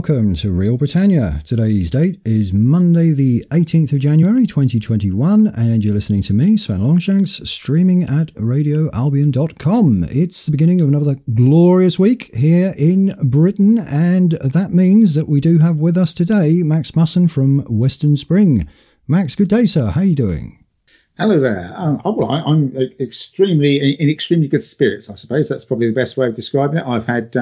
welcome to Real Britannia. Today's date is Monday the 18th of January 2021 and you're listening to me, Sven Longshanks, streaming at radioalbion.com. It's the beginning of another glorious week here in Britain, and that means that we do have with us today Max Musson from Western Spring. Max, good day, sir. How are you doing? Hello there. I'm in extremely good spirits, I suppose. That's probably the best way of describing it. I've had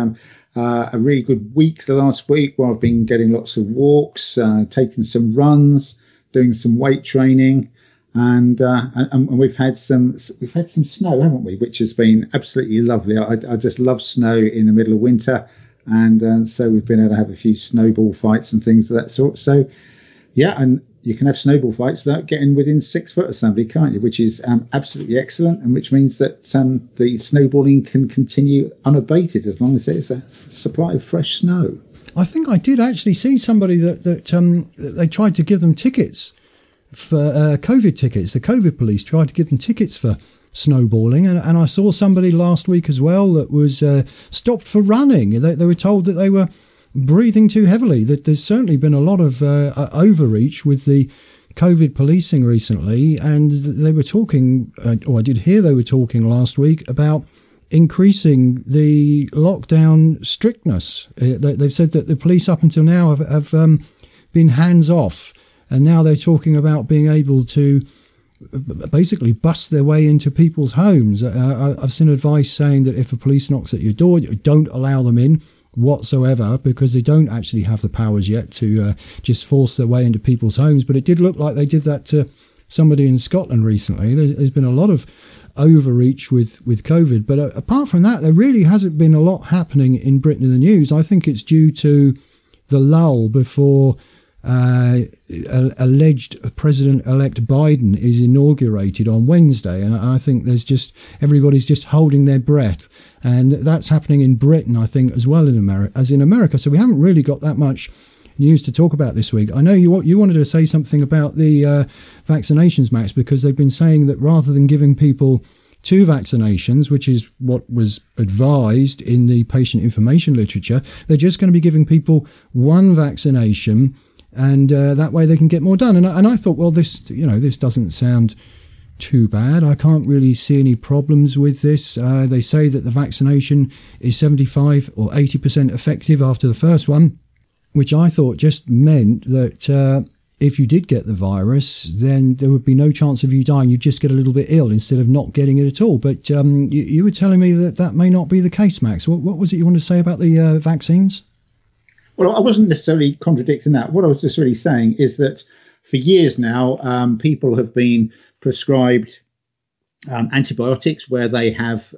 a really good week the last week where I've been getting lots of walks, taking some runs, doing some weight training, and we've had some snow, haven't we? Which has been absolutely lovely. I just love snow in the middle of winter, and so we've been able to have a few snowball fights and things of that sort. So yeah, and you can have snowball fights without getting within 6 foot of somebody, can't you? Which is absolutely excellent, and which means that the snowballing can continue unabated as long as there's a supply of fresh snow. I think I did actually see somebody that they tried to give them tickets for COVID tickets. The COVID police tried to give them tickets for snowballing, and I saw somebody last week as well that was stopped for running. They were told that they were breathing too heavily. That there's certainly been a lot of overreach with the COVID policing recently, and they were talking, or I did hear they were talking last week about increasing the lockdown strictness. They've said that the police up until now have been hands off, and now they're talking about being able to basically bust their way into people's homes. I've seen advice saying that if a police knocks at your door, don't allow them in whatsoever, because they don't actually have the powers yet to just force their way into people's homes. But it did look like they did that to somebody in Scotland recently. There's been a lot of overreach with COVID, but apart from that, there really hasn't been a lot happening in Britain in the news. I think it's due to the lull before alleged President-elect Biden is inaugurated on Wednesday, and I think everybody's just holding their breath, and that's happening in Britain, I think, as well in America. So we haven't really got that much news to talk about this week. I know you wanted to say something about the vaccinations, Max, because they've been saying that rather than giving people 2 vaccinations, which is what was advised in the patient information literature, they're just going to be giving people 1 vaccination, and that way they can get more done. And I thought, well, this doesn't sound too bad. I can't really see any problems with this. They say that the vaccination is 75 or 80% effective after the first one, which I thought just meant that if you did get the virus, then there would be no chance of you dying. You'd just get a little bit ill instead of not getting it at all. But you were telling me that may not be the case, Max. What was it you wanted to say about the vaccines? Well, I wasn't necessarily contradicting that. What I was just really saying is that for years now, people have been prescribed antibiotics where they have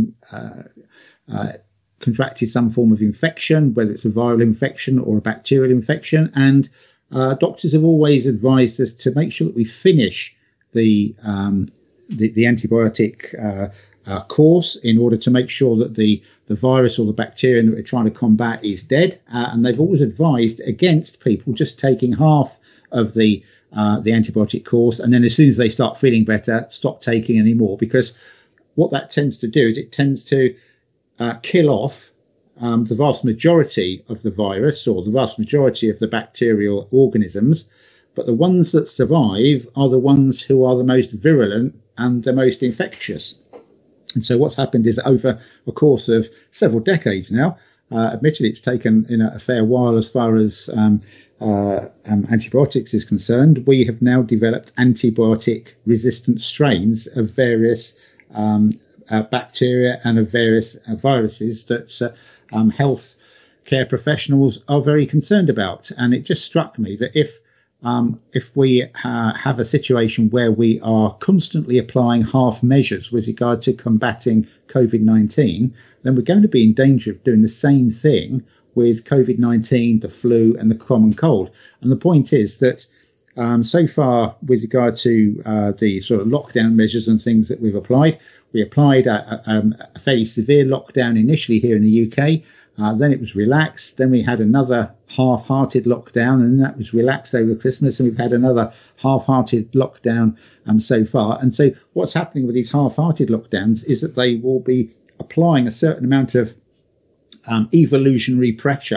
contracted some form of infection, whether it's a viral infection or a bacterial infection. And doctors have always advised us to make sure that we finish the antibiotic course in order to make sure that the virus or the bacterium that we're trying to combat is dead. And they've always advised against people just taking half of the antibiotic course, and then as soon as they start feeling better, stop taking any more, because what that tends to do is it tends to kill off the vast majority of the virus or the vast majority of the bacterial organisms. But the ones that survive are the ones who are the most virulent and the most infectious. And so what's happened is that over a course of several decades now, admittedly it's taken a fair while as far as antibiotics is concerned, we have now developed antibiotic resistant strains of various bacteria and of various viruses that health care professionals are very concerned about. And it just struck me that if we have a situation where we are constantly applying half measures with regard to combating COVID-19, then we're going to be in danger of doing the same thing with COVID-19, the flu and the common cold. And the point is that so far with regard to the sort of lockdown measures and things that we've applied, we applied a fairly severe lockdown initially here in the UK. Then it was relaxed. Then we had another half-hearted lockdown, and that was relaxed over Christmas. And we've had another half-hearted lockdown so far. And so what's happening with these half-hearted lockdowns is that they will be applying a certain amount of evolutionary pressure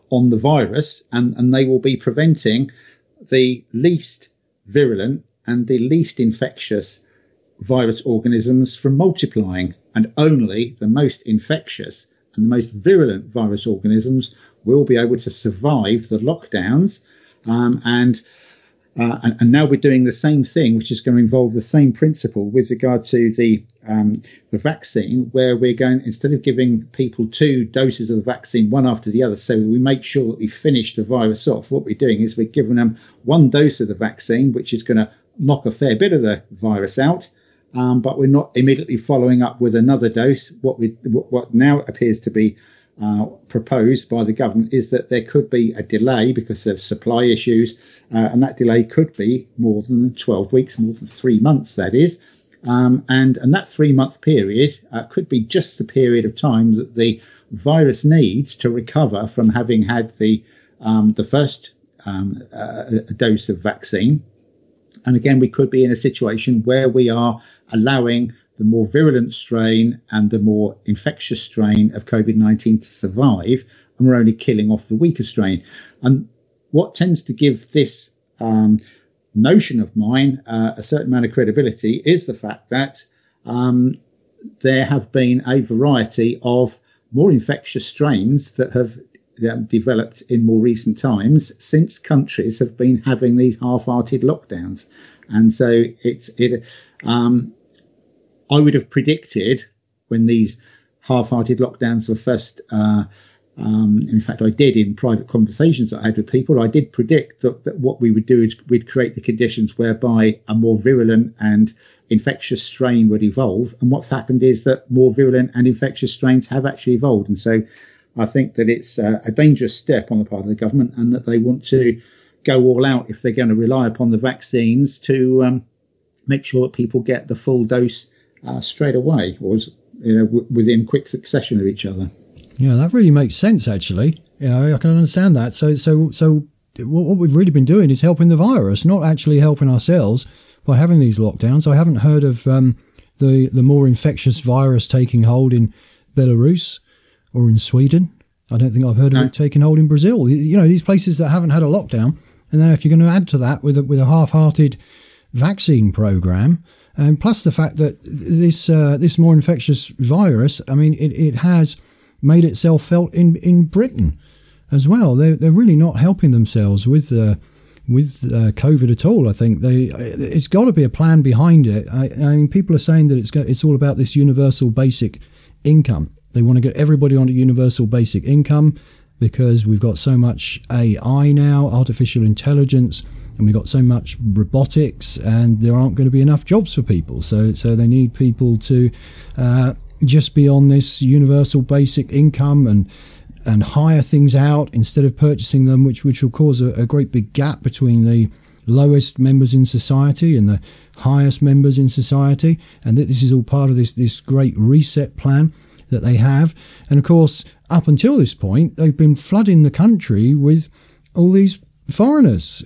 on the virus, and they will be preventing the least virulent and the least infectious virus organisms from multiplying, and only the most infectious and the most virulent virus organisms will be able to survive the lockdowns. And now we're doing the same thing, which is going to involve the same principle with regard to the vaccine, where we're going, instead of giving people 2 doses of the vaccine, one after the other, so we make sure that we finish the virus off. What we're doing is we're giving them 1 dose of the vaccine, which is going to knock a fair bit of the virus out. But we're not immediately following up with another dose. What now appears to be proposed by the government is that there could be a delay because of supply issues, and that delay could be more than 12 weeks, more than 3 months, that is. And that 3-month period could be just the period of time that the virus needs to recover from having had the first dose of vaccine. And again, we could be in a situation where we are allowing the more virulent strain and the more infectious strain of COVID-19 to survive, and we're only killing off the weaker strain. And what tends to give this notion of mine a certain amount of credibility is the fact that there have been a variety of more infectious strains that have developed in more recent times since countries have been having these half-hearted lockdowns. And so I would have predicted, when these half-hearted lockdowns were first, in fact I did in private conversations that I had with people, I did predict that what we would do is we'd create the conditions whereby a more virulent and infectious strain would evolve. And what's happened is that more virulent and infectious strains have actually evolved. And so I think that it's a dangerous step on the part of the government, and that they want to go all out if they're going to rely upon the vaccines to make sure that people get the full dose straight away, or within quick succession of each other. Yeah, that really makes sense, actually. I can understand that. So what we've really been doing is helping the virus, not actually helping ourselves by having these lockdowns. I haven't heard of the more infectious virus taking hold in Belarus or in Sweden. I don't think I've heard of it taking hold in Brazil. These places that haven't had a lockdown. And then if you're going to add to that with a half-hearted vaccine program, and plus the fact that this more infectious virus, I mean, it has made itself felt in Britain as well. They're really not helping themselves with COVID at all. I think it's got to be a plan behind it. I mean, people are saying that it's all about this universal basic income. They want to get everybody onto universal basic income because we've got so much AI now, artificial intelligence, and we've got so much robotics, and there aren't going to be enough jobs for people. So they need people to just be on this universal basic income and hire things out instead of purchasing them, which will cause a great big gap between the lowest members in society and the highest members in society. And this is all part of this great reset plan that they have. And of course, up until this point, they've been flooding the country with all these foreigners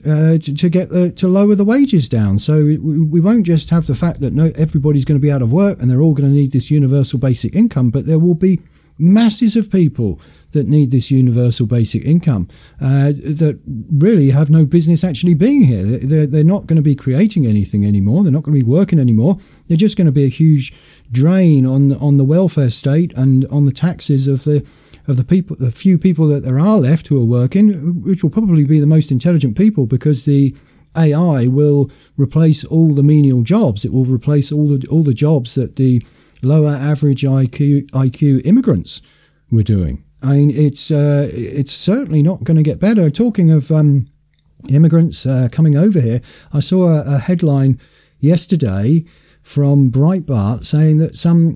to lower the wages down. So we won't just have the fact that everybody's going to be out of work and they're all going to need this universal basic income, but there will be masses of people that need this universal basic income that really have no business actually being here. They're not going to be creating anything anymore. They're not going to be working anymore. They're just going to be a huge drain on the welfare state and on the taxes of the people, the few people that there are left who are working, which will probably be the most intelligent people, because the AI will replace all the menial jobs. It will replace all the jobs that the lower average IQ immigrants were doing. I mean, it's certainly not going to get better. Talking of immigrants coming over here, I saw a headline yesterday from Breitbart saying that some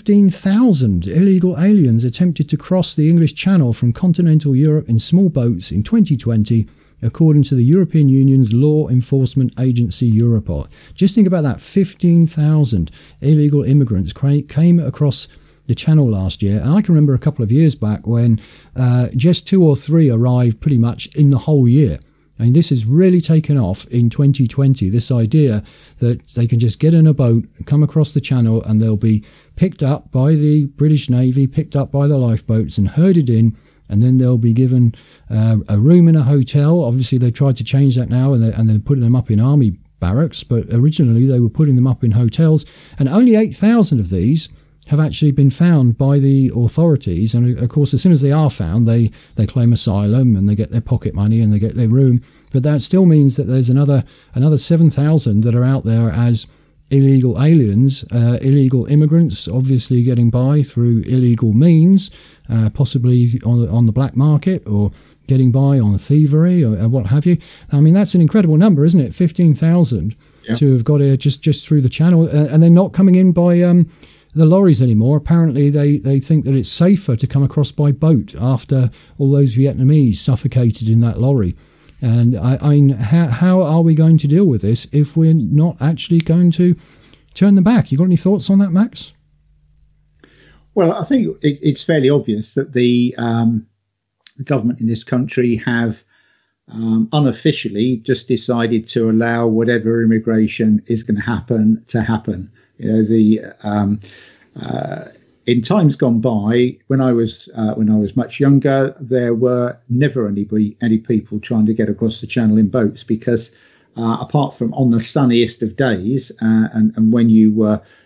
15,000 illegal aliens attempted to cross the English Channel from continental Europe in small boats in 2020, according to the European Union's law enforcement agency Europol. Just think about that, 15,000 illegal immigrants came across the Channel last year. And I can remember a couple of years back when just 2 or 3 arrived pretty much in the whole year. I mean, this has really taken off in 2020, this idea that they can just get in a boat, come across the Channel, and they'll be picked up by the British Navy, picked up by the lifeboats and herded in and then they'll be given a room in a hotel. Obviously, they tried to change that now, and they're putting them up in army barracks, but originally they were putting them up in hotels, and only 8,000 of these have actually been found by the authorities. And of course, as soon as they are found, they claim asylum and they get their pocket money and they get their room. But that still means that there's another 7,000 that are out there as illegal aliens, illegal immigrants, obviously getting by through illegal means, possibly on the black market, or getting by on thievery or what have you. I mean, that's an incredible number, isn't it? 15,000 to have got here just through the channel, and they're not coming in by the lorries anymore. Apparently, they think that it's safer to come across by boat after all those Vietnamese suffocated in that lorry. And I mean, how are we going to deal with this if we're not actually going to turn them back? You got any thoughts on that, Max? Well, I think it's fairly obvious that the government in this country have unofficially just decided to allow whatever immigration is going to happen. You know, in times gone by, when I was much younger, there were never any people trying to get across the channel in boats, because apart from on the sunniest of days, and when you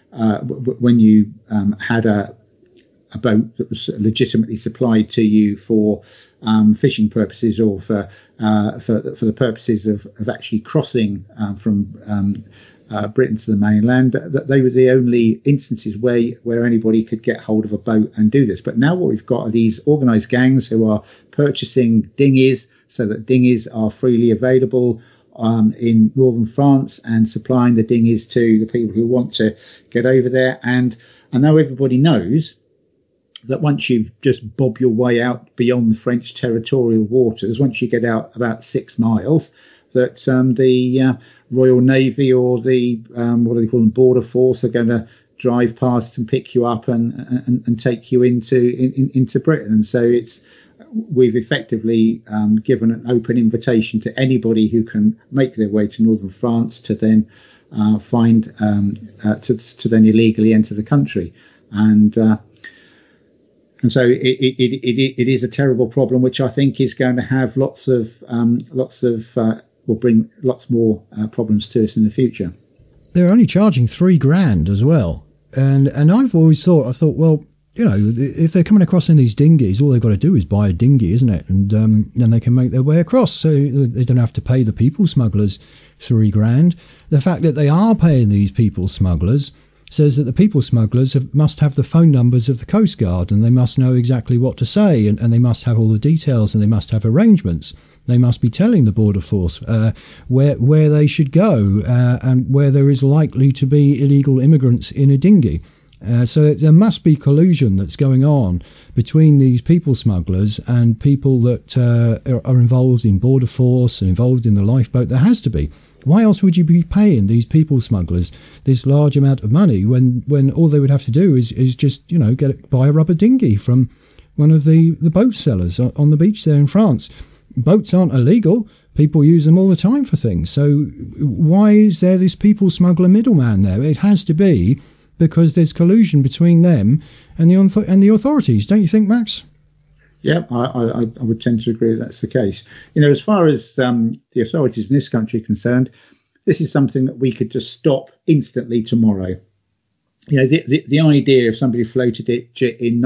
had a boat that was legitimately supplied to you for fishing purposes, or for the purposes of actually crossing from Britain to the mainland, that they were the only instances where anybody could get hold of a boat and do this. But now what we've got are these organised gangs who are purchasing dinghies, so that dinghies are freely available in northern France, and supplying the dinghies to the people who want to get over there. And I know everybody knows that once you've just bob your way out beyond the French territorial waters, once you get out about 6 miles, that the Royal Navy or the what do they call them, Border Force, are going to drive past and pick you up and take you into Britain. And so we've effectively given an open invitation to anybody who can make their way to northern France to then to then illegally enter the country. And so it is a terrible problem, which I think is going to have will bring lots more problems to us in the future. They're only charging $3,000 as well, and I've always thought, well, you know, if they're coming across in these dinghies, all they've got to do is buy a dinghy, isn't it? And then they can make their way across, so they don't have to pay the people smugglers $3,000. The fact that they are paying these people smugglers says that the people smugglers must have the phone numbers of the Coast Guard, and they must know exactly what to say, and they must have all the details, and they must have arrangements. They must be telling the Border Force where they should go, and where there is likely to be illegal immigrants in a dinghy. So there must be collusion that's going on between these people smugglers and people that are involved in Border Force and involved in the lifeboat. There has to be. Why else would you be paying these people smugglers this large amount of money when all they would have to do is just, you know, buy a rubber dinghy from one of the boat sellers on the beach there in France? Boats aren't illegal. People use them all the time for things. So why is there this people smuggler middleman there? It has to be because there's collusion between them and the authorities. Don't you think, Max? Yeah, I would tend to agree that's the case. You know, as far as the authorities in this country are concerned, this is something that we could just stop instantly tomorrow. You know, the idea if somebody floated it in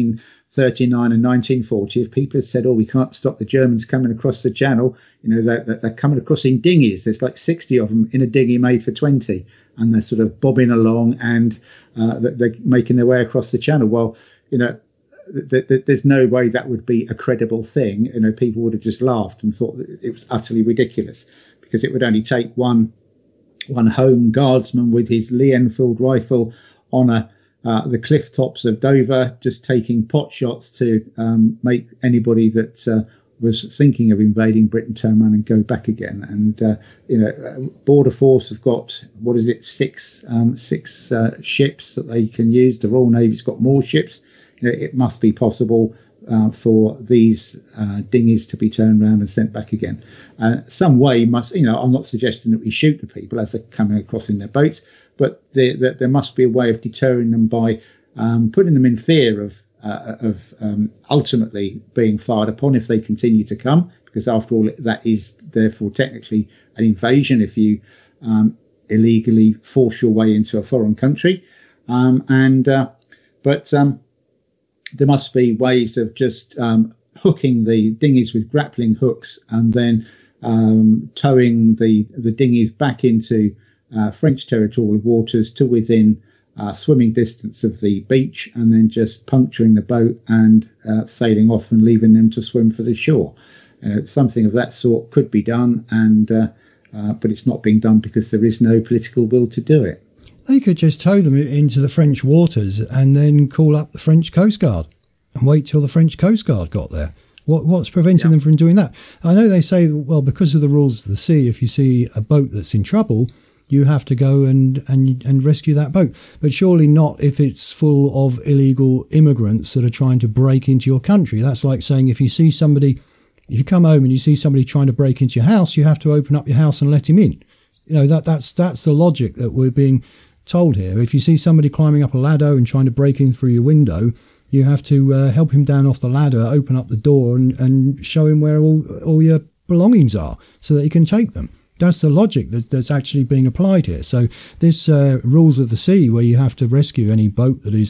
1939 and 1940, if people had said, "Oh, we can't stop the Germans coming across the channel," you know, they're coming across in dinghies. There's like 60 of them in a dinghy made for 20, and they're sort of bobbing along, and they're making their way across the channel. Well, you know, there's no way that would be a credible thing. You know, people would have just laughed and thought that it was utterly ridiculous, because it would only take one home guardsman with his Lee Enfield rifle on the cliff tops of Dover, just taking pot shots to make anybody that was thinking of invading Britain turn around and go back again. And you know, Border Force have got, what is it, six ships that they can use. The Royal Navy's got more ships. You know, it must be possible for these dinghies to be turned around and sent back again. Some way must, you know, I'm not suggesting that we shoot the people as they're coming across in their boats, but there must be a way of deterring them by putting them in fear of ultimately being fired upon if they continue to come, because after all, that is therefore technically an invasion if you illegally force your way into a foreign country. But there must be ways of just hooking the dinghies with grappling hooks and then towing the dinghies back into French territorial waters to within swimming distance of the beach, and then just puncturing the boat and sailing off and leaving them to swim for the shore. Something of that sort could be done, but it's not being done because there is no political will to do it. They could just tow them into the French waters and then call up the French Coast Guard and wait till the French Coast Guard got there. What's preventing them from doing that? I know they say, well, because of the rules of the sea, if you see a boat that's in trouble, you have to go and rescue that boat. But surely not if it's full of illegal immigrants that are trying to break into your country. That's like saying if you come home and you see somebody trying to break into your house, you have to open up your house and let him in. You know, that's the logic that we're being told here. If you see somebody climbing up a ladder and trying to break in through your window, you have to help him down off the ladder, open up the door and show him where all your belongings are so that he can take them. That's the logic that's actually being applied here. So this rules of the sea, where you have to rescue any boat that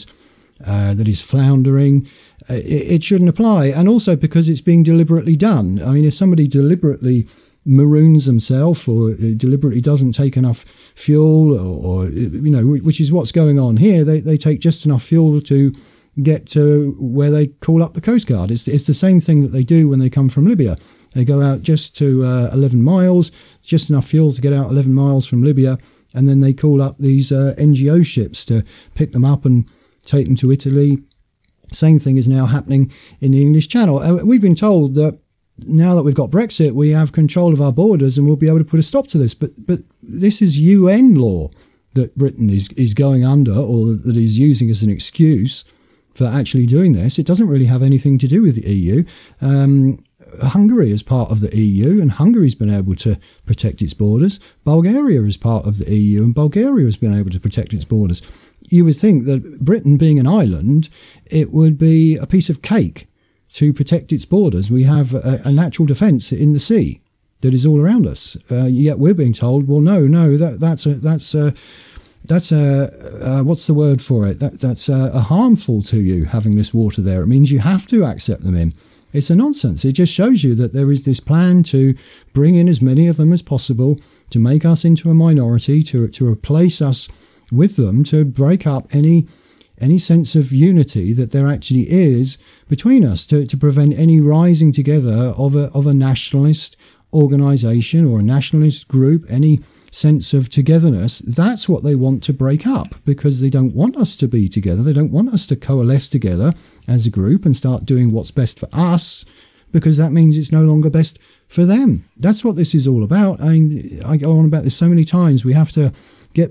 is floundering, it shouldn't apply. And also because it's being deliberately done. I mean, if somebody deliberately maroons themselves or deliberately doesn't take enough fuel or which is what's going on here, they take just enough fuel to get to where they call up the Coast Guard. It's the same thing that they do when they come from Libya. They go out just to 11 miles, just enough fuel to get out 11 miles from Libya, and then they call up these NGO ships to pick them up and take them to Italy. Same thing is now happening in the English Channel. We've been told that now that we've got Brexit, we have control of our borders and we'll be able to put a stop to this. But this is UN law that Britain is going under, or that is using as an excuse for actually doing this. It doesn't really have anything to do with the EU. Hungary is part of the EU, and Hungary's been able to protect its borders. Bulgaria is part of the EU, and Bulgaria has been able to protect its borders. You would think that Britain, being an island, it would be a piece of cake to protect its borders. We have a natural defence in the sea that is all around us. Yet we're being told, well, no, that's what's the word for it? That's harmful to you, having this water there. It means you have to accept them in. It's a nonsense. It just shows you that there is this plan to bring in as many of them as possible, to make us into a minority, to replace us with them, to break up any sense of unity that there actually is between us, to prevent any rising together of a nationalist organisation or a nationalist group, any sense of togetherness. That's what they want to break up, because they don't want us to be together. They don't want us to coalesce together as a group and start doing what's best for us, because that means it's no longer best for them. That's what this is all about. I mean, I go on about this so many times. We have to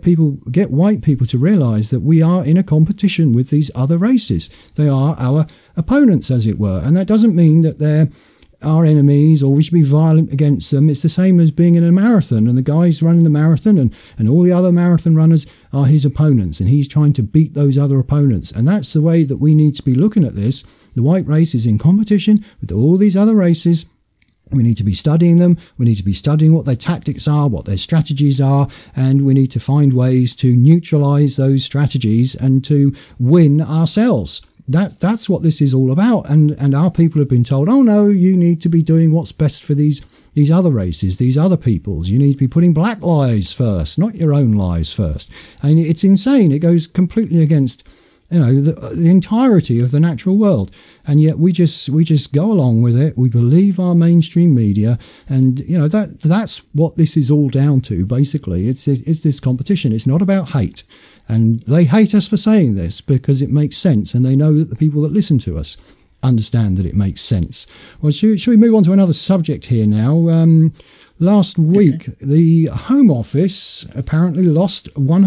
get white people to realise that we are in a competition with these other races. They are our opponents, as it were. And that doesn't mean that they're our enemies or we should be violent against them. It's the same as being in a marathon, and the guys running the marathon and all the other marathon runners are his opponents, and he's trying to beat those other opponents. And that's the way that we need to be looking at this. The white race is in competition with all these other races. We need to be studying them. We need to be studying what their tactics are, what their strategies are, and we need to find ways to neutralise those strategies and to win ourselves. That's what this is all about. And our people have been told, oh no, you need to be doing what's best for these other races, these other peoples. You need to be putting black lives first, not your own lives first. And it's insane. It goes completely against the entirety of the natural world, and yet we just go along with it. We believe our mainstream media, and that's what this is all down to. Basically, it's this competition. It's not about hate, and they hate us for saying this because it makes sense, and they know that the people that listen to us understand that it makes sense. Well, should we move on to another subject here now? Last week, the Home Office apparently lost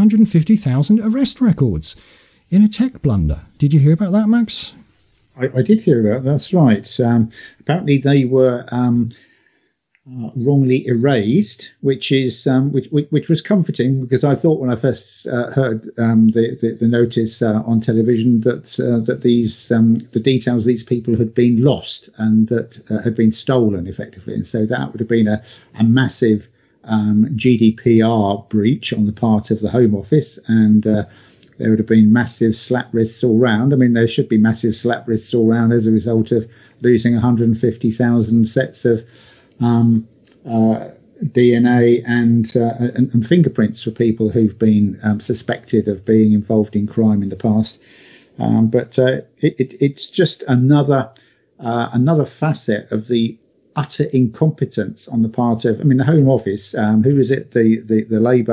150,000 arrest records in a tech blunder. Did you hear about that, Max? I did hear about that. That's right. Apparently they were wrongly erased, which was comforting, because I thought when I first heard the notice on television that these the details of these people had been lost and that had been stolen effectively, and so that would have been a massive GDPR breach on the part of the Home Office, and there would have been massive slap wrists all round. I mean, there should be massive slap wrists all round as a result of losing 150,000 sets of DNA and fingerprints for people who've been suspected of being involved in crime in the past. But it's just another facet of the utter incompetence on the part of, I mean, the Home Office. Who is it? The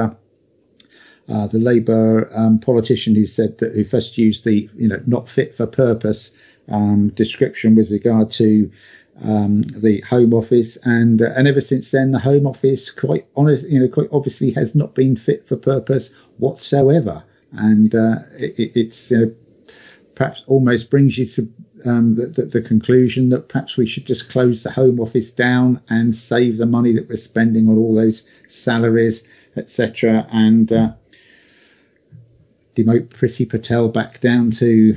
Labour politician who said that, who first used the not fit for purpose description with regard to the Home Office, and ever since then the Home Office quite obviously has not been fit for purpose whatsoever, and it's perhaps almost brings you to the conclusion that perhaps we should just close the Home Office down and save the money that we're spending on all those salaries, etc., and demote Priti Patel back down to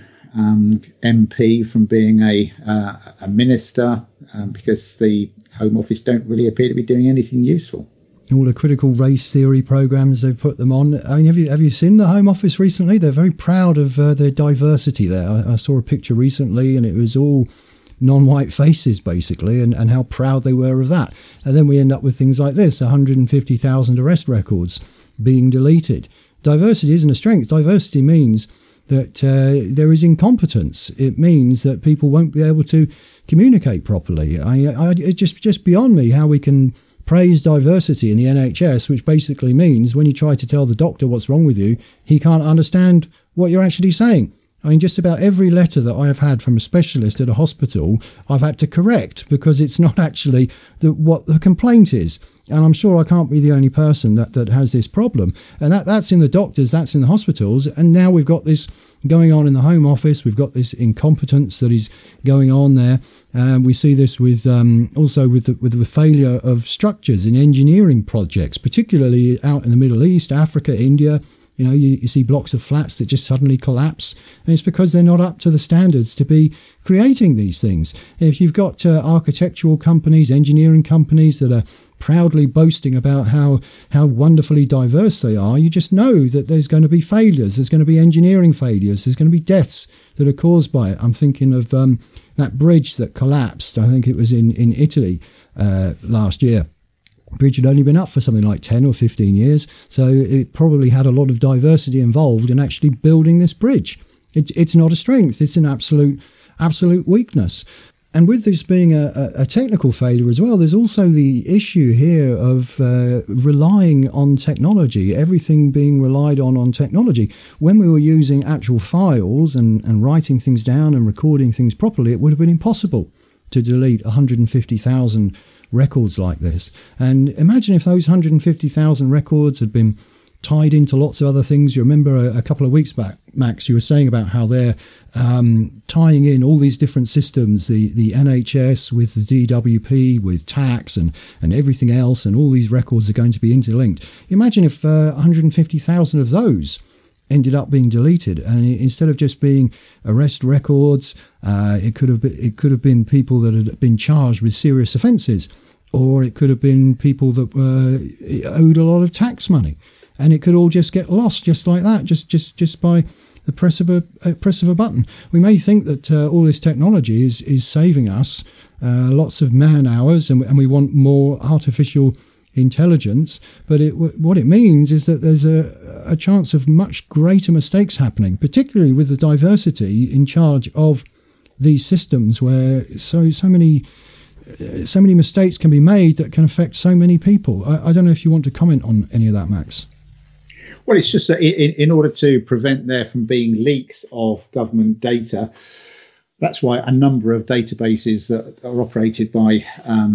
MP from being a minister, because the Home Office don't really appear to be doing anything useful. All the critical race theory programs they've put them on. I mean, have you seen the Home Office recently? They're very proud of their diversity there. I saw a picture recently, and it was all non-white faces basically, and how proud they were of that. And then we end up with things like this: 150,000 arrest records being deleted. Diversity isn't a strength. Diversity means that there is incompetence. It means that people won't be able to communicate properly. It's just beyond me how we can praise diversity in the NHS, which basically means when you try to tell the doctor what's wrong with you, he can't understand what you're actually saying. I mean, just about every letter that I have had from a specialist at a hospital, I've had to correct because it's not actually what the complaint is. And I'm sure I can't be the only person that has this problem. And that's in the doctors, that's in the hospitals. And now we've got this going on in the Home Office. We've got this incompetence that is going on there. We see this with also with the failure of structures in engineering projects, particularly out in the Middle East, Africa, India. You see blocks of flats that just suddenly collapse, and it's because they're not up to the standards to be creating these things. If you've got architectural companies, engineering companies that are proudly boasting about how wonderfully diverse they are, you just know that there's going to be failures. There's going to be engineering failures. There's going to be deaths that are caused by it. I'm thinking of that bridge that collapsed. I think it was in Italy last year. Bridge had only been up for something like 10 or 15 years, so it probably had a lot of diversity involved in actually building this bridge. It's not a strength, it's an absolute weakness. And with this being a technical failure as well, there's also the issue here of relying on technology, everything being relied on technology. When we were using actual files and writing things down and recording things properly, it would have been impossible to delete 150,000 records like this. And imagine if those 150,000 records had been tied into lots of other things. You remember a couple of weeks back, Max, you were saying about how they're tying in all these different systems, the NHS with the DWP, with tax and everything else, and all these records are going to be interlinked. Imagine if 150,000 of those ended up being deleted, and instead of just being arrest records, it could have been people that had been charged with serious offences, or it could have been people that owed a lot of tax money, and it could all just get lost just like that, just by the press of a button. We may think that all this technology is saving us lots of man hours, and we want more artificial intelligence, but what it means is that there's a chance of much greater mistakes happening, particularly with the diversity in charge of these systems, where so many mistakes can be made that can affect so many people. I don't know if you want to comment on any of that, Max. Well, it's just that in order to prevent there from being leaks of government data, that's why a number of databases that are operated by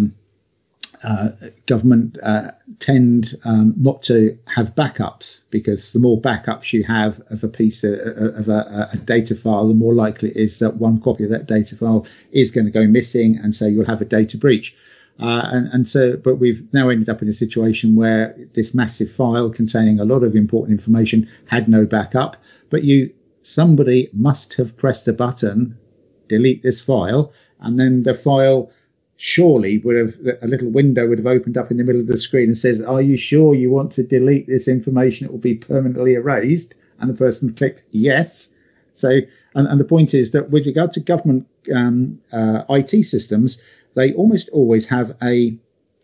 government tend not to have backups, because the more backups you have of a piece of a data file, the more likely it is that one copy of that data file is going to go missing, and so you'll have a data breach. But we've now ended up in a situation where this massive file containing a lot of important information had no backup. But somebody must have pressed a button, delete this file, and then the file surely a little window would have opened up in the middle of the screen and says, "Are you sure you want to delete this information? It will be permanently erased." And the person clicked yes. So, and the point is that with regard to government IT systems, they almost always have a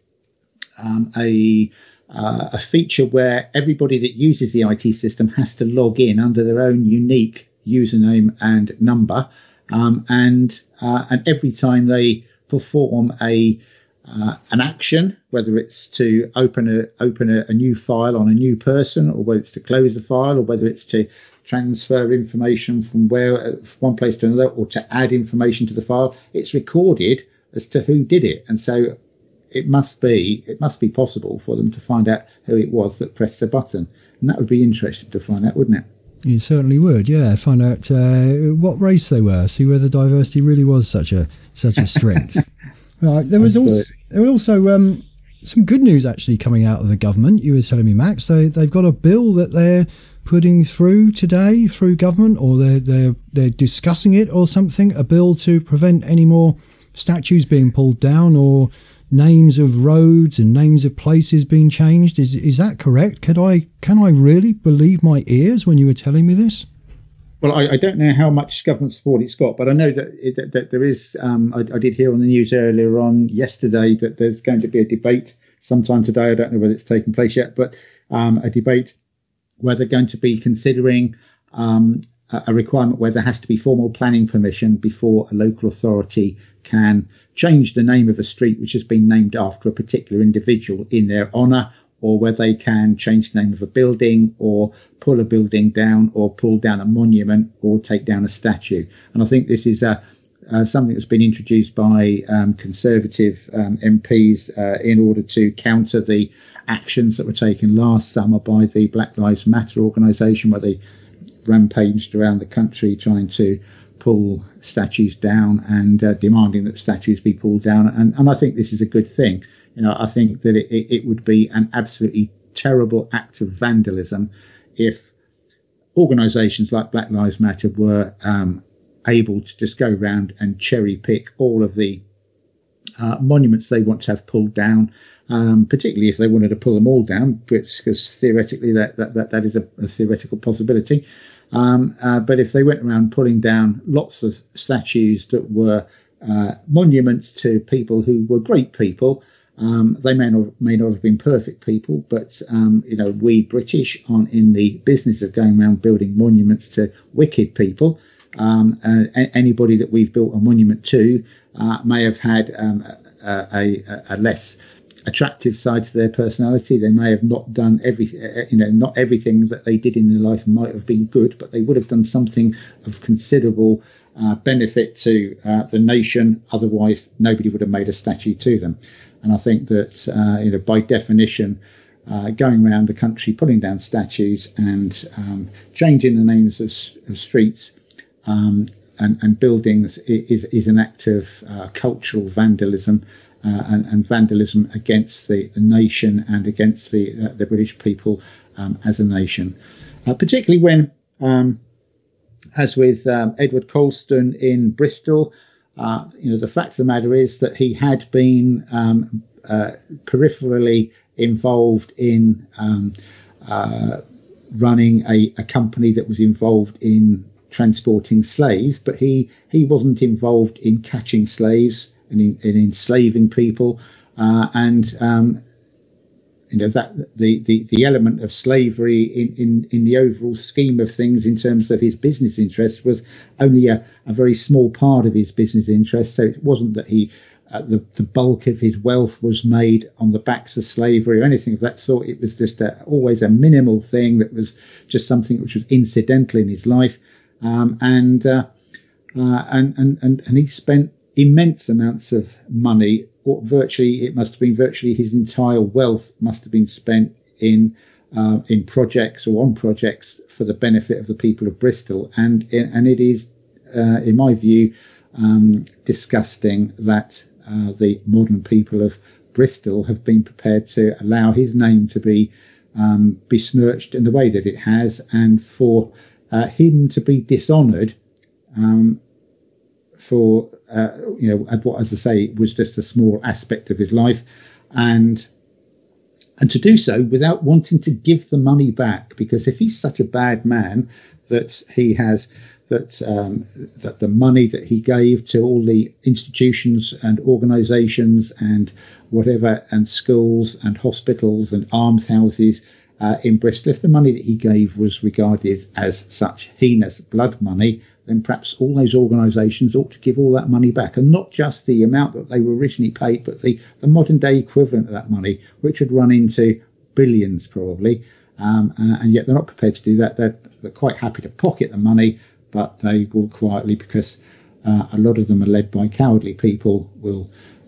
feature where everybody that uses the IT system has to log in under their own unique username and number, and every time they perform an action, whether it's to open a new file on a new person, or whether it's to close the file, or whether it's to transfer information from one place to another, or to add information to the file, it's recorded as to who did it. And so it must be possible for them to find out who it was that pressed the button. And that would be interesting to find out, wouldn't it? You certainly would, yeah. Find out what race they were, see whether diversity really was such a strength. Right, there was also some good news actually coming out of the government. You were telling me, Max, they've got a bill that they're putting through today through government, or they're discussing it or something. A bill to prevent any more statues being pulled down, or names of roads and names of places being changed. Is that correct? Can I really believe my ears when you were telling me this? Well, I don't know how much government support it's got, but I know that there is. I did hear on the news earlier on yesterday that there's going to be a debate sometime today. I don't know whether it's taken place yet, but a debate where they're going to be considering a requirement where there has to be formal planning permission before a local authority can change the name of a street which has been named after a particular individual in their honour, or where they can change the name of a building, or pull a building down, or pull down a monument, or take down a statue. And I think this is something that's been introduced by Conservative MPs in order to counter the actions that were taken last summer by the Black Lives Matter organisation, where they rampaged around the country trying to pull statues down and demanding that statues be pulled down. And I think this is a good thing. I think that it would be an absolutely terrible act of vandalism if organisations like Black Lives Matter were able to just go around and cherry pick all of the monuments they want to have pulled down, particularly if they wanted to pull them all down, because theoretically that is a theoretical possibility. But if they went around pulling down lots of statues that were monuments to people who were great people, they may not have been perfect people, but we British aren't in the business of going around building monuments to wicked people. Anybody that we've built a monument to may have had a less attractive side to their personality. They may have not done everything, not everything that they did in their life might have been good, but they would have done something of considerable benefit to the nation. Otherwise, nobody would have made a statue to them. And I think that, by definition, going around the country pulling down statues and changing the names of streets and buildings is an act of cultural vandalism, and vandalism against the nation and against the British people as a nation, particularly when, as with Edward Colston in Bristol, the fact of the matter is that he had been peripherally involved in running a company that was involved in transporting slaves, but he wasn't involved in catching slaves and in enslaving people, that the element of slavery in the overall scheme of things in terms of his business interests was only a very small part of his business interests. So it wasn't that the bulk of his wealth was made on the backs of slavery or anything of that sort. It was just always a minimal thing that was just something which was incidental in his life, and he spent immense amounts of money. It must have been virtually his entire wealth must have been spent in projects or on projects for the benefit of the people of Bristol, and it is, in my view, disgusting that the modern people of Bristol have been prepared to allow his name to be besmirched in the way that it has, and for him to be dishonoured for what, as I say, was just a small aspect of his life, and to do so without wanting to give the money back. Because if he's such a bad man that he has that the money that he gave to all the institutions and organisations and whatever, and schools and hospitals and almshouses in Bristol, if the money that he gave was regarded as such heinous blood money, then perhaps all those organisations ought to give all that money back, and not just the amount that they were originally paid, but the modern day equivalent of that money, which would run into billions probably. And yet they're not prepared to do that. They're quite happy to pocket the money, but they will quietly, because a lot of them are led by cowardly people, will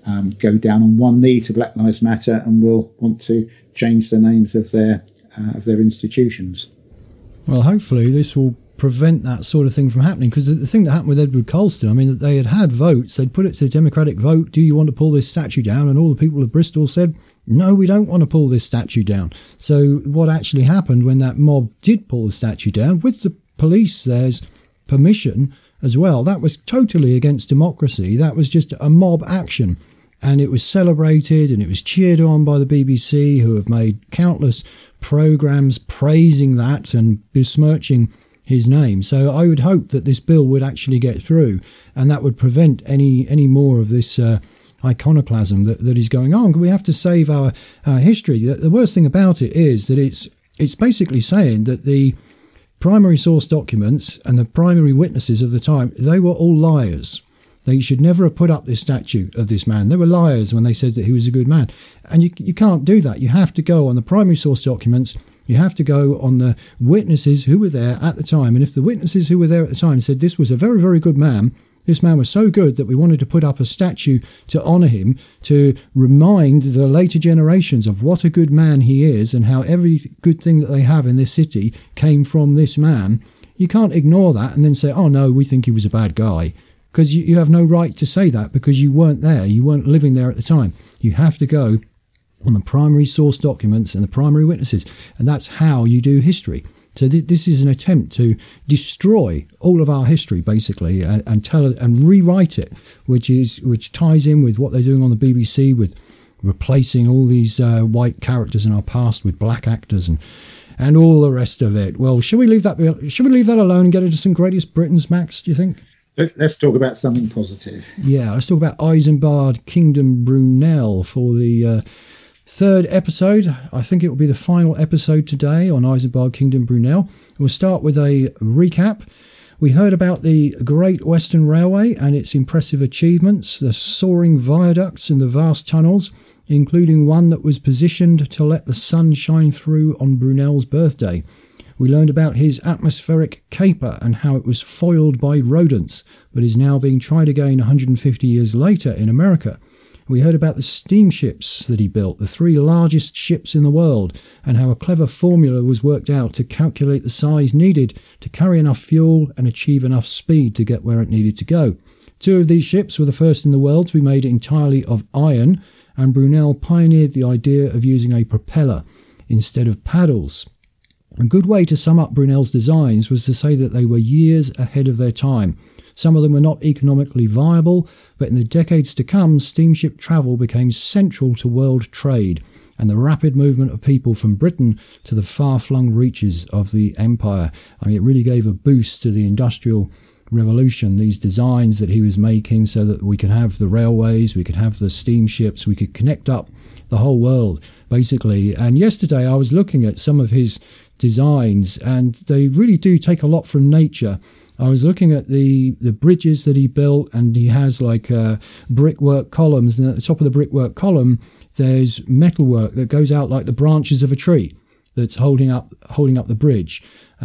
go down on one knee to Black Lives Matter and will want to change the names of their institutions. Well, hopefully this will prevent that sort of thing from happening, because the thing that happened with Edward Colston, I mean, that they had votes, they'd put it to the Democratic vote, do you want to pull this statue down? And all the people of Bristol said, no, we don't want to pull this statue down. So what actually happened when that mob did pull the statue down, with the police there's permission as well, that was totally against democracy. That was just a mob action, and it was celebrated and it was cheered on by the BBC, who have made countless programmes praising that and besmirching his name. So I would hope that this bill would actually get through, and that would prevent any more of this iconoclasm that is going on. We have to save our history. The worst thing about it is that it's basically saying that the primary source documents and the primary witnesses of the time, they were all liars. They should never have put up this statue of this man. They were liars when they said that he was a good man. And you can't do that. You have to go on the primary source documents. You have to go on the witnesses who were there at the time. And if the witnesses who were there at the time said this was a very, very good man, this man was so good that we wanted to put up a statue to honour him, to remind the later generations of what a good man he is and how every good thing that they have in this city came from this man, you can't ignore that and then say, oh no, we think he was a bad guy. Because you have no right to say that, because you weren't there. You weren't living there at the time. You have to go on the primary source documents and the primary witnesses. And that's how you do history. So this is an attempt to destroy all of our history, basically, and tell it and rewrite it, which ties in with what they're doing on the BBC, with replacing all these white characters in our past with black actors and all the rest of it. Well, should we leave that alone and get into some Greatest Britains, Max, do you think? Let's talk about something positive. Yeah, let's talk about Isambard Kingdom Brunel for the third episode. I think it will be the final episode today on Isambard Kingdom Brunel. We'll start with a recap. We heard about the Great Western Railway and its impressive achievements, the soaring viaducts and the vast tunnels, including one that was positioned to let the sun shine through on Brunel's birthday. We learned about his atmospheric caper and how it was foiled by rodents, but is now being tried again 150 years later in America. We heard about the steamships that he built, the 3 largest ships in the world, and how a clever formula was worked out to calculate the size needed to carry enough fuel and achieve enough speed to get where it needed to go. 2 of these ships were the first in the world to be made entirely of iron, and Brunel pioneered the idea of using a propeller instead of paddles. A good way to sum up Brunel's designs was to say that they were years ahead of their time. Some of them were not economically viable, but in the decades to come, steamship travel became central to world trade and the rapid movement of people from Britain to the far-flung reaches of the empire. I mean, it really gave a boost to the industrial revolution, these designs that he was making, so that we could have the railways, we could have the steamships, we could connect up the whole world, basically. And yesterday I was looking at some of his designs, and they really do take a lot from nature. I was looking at the bridges that he built, and he has like brickwork columns, and at the top of the brickwork column there's metalwork that goes out like the branches of a tree that's holding up the bridge.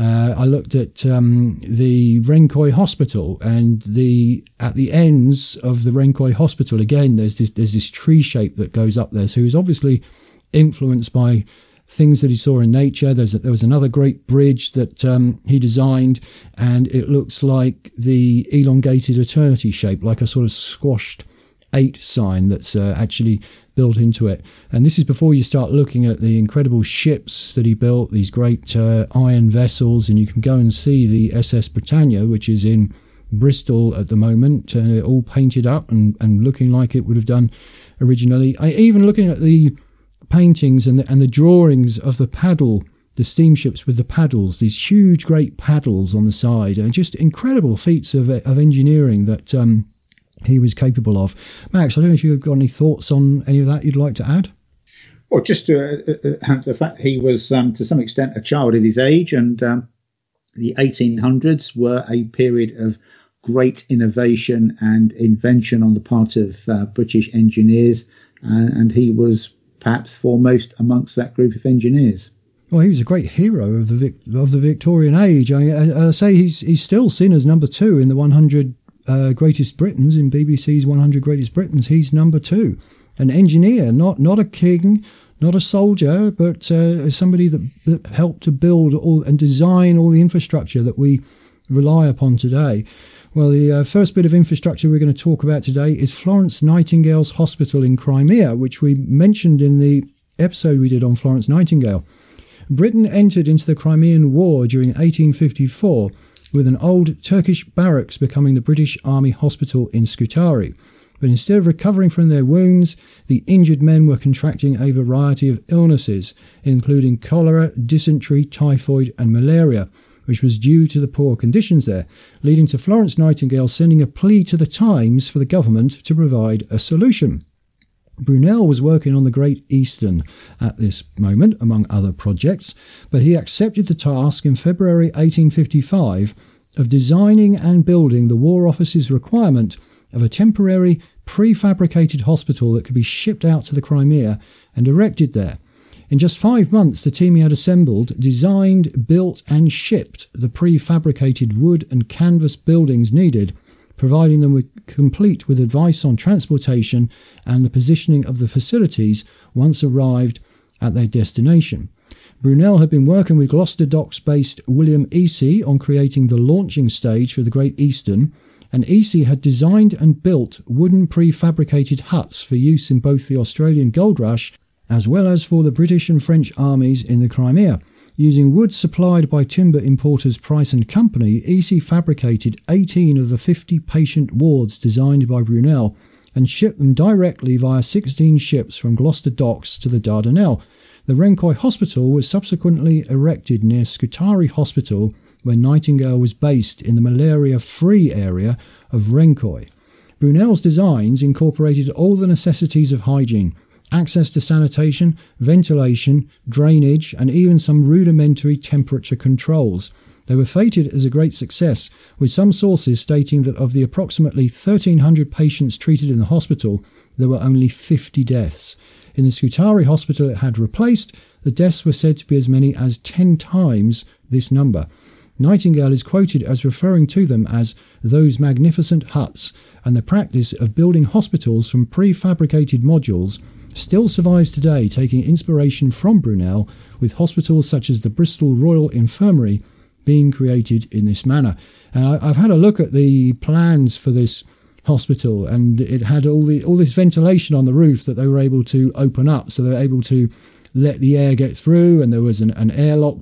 I looked at the Renkoy Hospital, and at the ends of the Renkoy Hospital again there's this tree shape that goes up there. So he was obviously influenced by things that he saw in nature. There was another great bridge that he designed, and it looks like the elongated eternity shape, like a sort of squashed 8 sign that's actually built into it. And this is before you start looking at the incredible ships that he built, these great iron vessels, and you can go and see the SS Britannia, which is in Bristol at the moment, all painted up and looking like it would have done originally. Even looking at the paintings and the drawings of the steamships with the paddles, these huge great paddles on the side, and just incredible feats of engineering that he was capable of. Max, I don't know if you've got any thoughts on any of that you'd like to add? Well, just the fact he was to some extent a child of his age, and the 1800s were a period of great innovation and invention on the part of British engineers, and he was perhaps foremost amongst that group of engineers. Well, he was a great hero of the Victorian age. I say he's still seen as number 2 in the 100 Greatest Britons, in BBC's 100 Greatest Britons. He's number 2, an engineer, not a king, not a soldier, but somebody that helped to build all and design all the infrastructure that we rely upon today. Well, the first bit of infrastructure we're going to talk about today is Florence Nightingale's Hospital in Crimea, which we mentioned in the episode we did on Florence Nightingale. Britain entered into the Crimean War during 1854, with an old Turkish barracks becoming the British Army Hospital in Scutari. But instead of recovering from their wounds, the injured men were contracting a variety of illnesses, including cholera, dysentery, typhoid and malaria, which was due to the poor conditions there, leading to Florence Nightingale sending a plea to the Times for the government to provide a solution. Brunel was working on the Great Eastern at this moment, among other projects, but he accepted the task in February 1855 of designing and building the War Office's requirement of a temporary prefabricated hospital that could be shipped out to the Crimea and erected there. In just 5 months, the team he had assembled designed, built and shipped the prefabricated wood and canvas buildings needed, providing them complete with advice on transportation and the positioning of the facilities once arrived at their destination. Brunel had been working with Gloucester Docks-based William Easy on creating the launching stage for the Great Eastern, and Easy had designed and built wooden prefabricated huts for use in both the Australian Gold Rush as well as for the British and French armies in the Crimea. Using wood supplied by timber importers Price & Company, Easy fabricated 18 of the 50 patient wards designed by Brunel and shipped them directly via 16 ships from Gloucester Docks to the Dardanelles. The Renkoy Hospital was subsequently erected near Scutari Hospital, where Nightingale was based in the malaria-free area of Renkoy. Brunel's designs incorporated all the necessities of hygiene, access to sanitation, ventilation, drainage, and even some rudimentary temperature controls. They were fated as a great success, with some sources stating that of the approximately 1,300 patients treated in the hospital, there were only 50 deaths. In the Scutari Hospital it had replaced, the deaths were said to be as many as 10 times this number. Nightingale is quoted as referring to them as those magnificent huts, and the practice of building hospitals from prefabricated modules still survives today, taking inspiration from Brunel, with hospitals such as the Bristol Royal Infirmary being created in this manner. And I've had a look at the plans for this hospital, and it had all this ventilation on the roof that they were able to open up, so they were able to let the air get through, and there was an airlock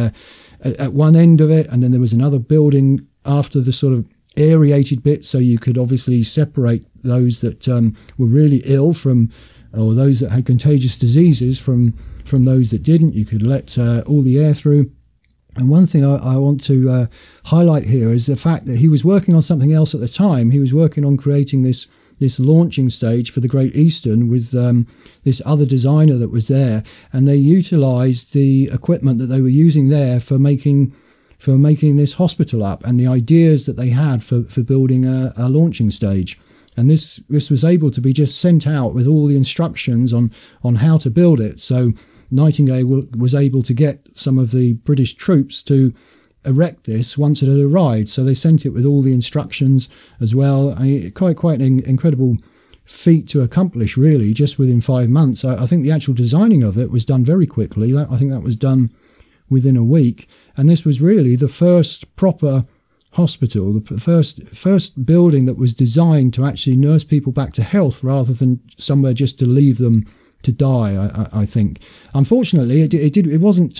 at one end of it, and then there was another building after the sort of aerated bit, so you could obviously separate those that were really ill or those that had contagious diseases from those that didn't. You could let all the air through. And one thing I want to highlight here is the fact that he was working on something else at the time. He was working on creating this launching stage for the Great Eastern with this other designer that was there, and they utilised the equipment that they were using there for making this hospital up, and the ideas that they had for building a launching stage. And this was able to be just sent out with all the instructions on how to build it. So Nightingale was able to get some of the British troops to erect this once it had arrived. So they sent it with all the instructions as well. Quite an incredible feat to accomplish, really, just within 5 months. I think the actual designing of it was done very quickly. I think that was done within a week. And this was really the first proper hospital, the first building that was designed to actually nurse people back to health rather than somewhere just to leave them to die. I think, unfortunately, it wasn't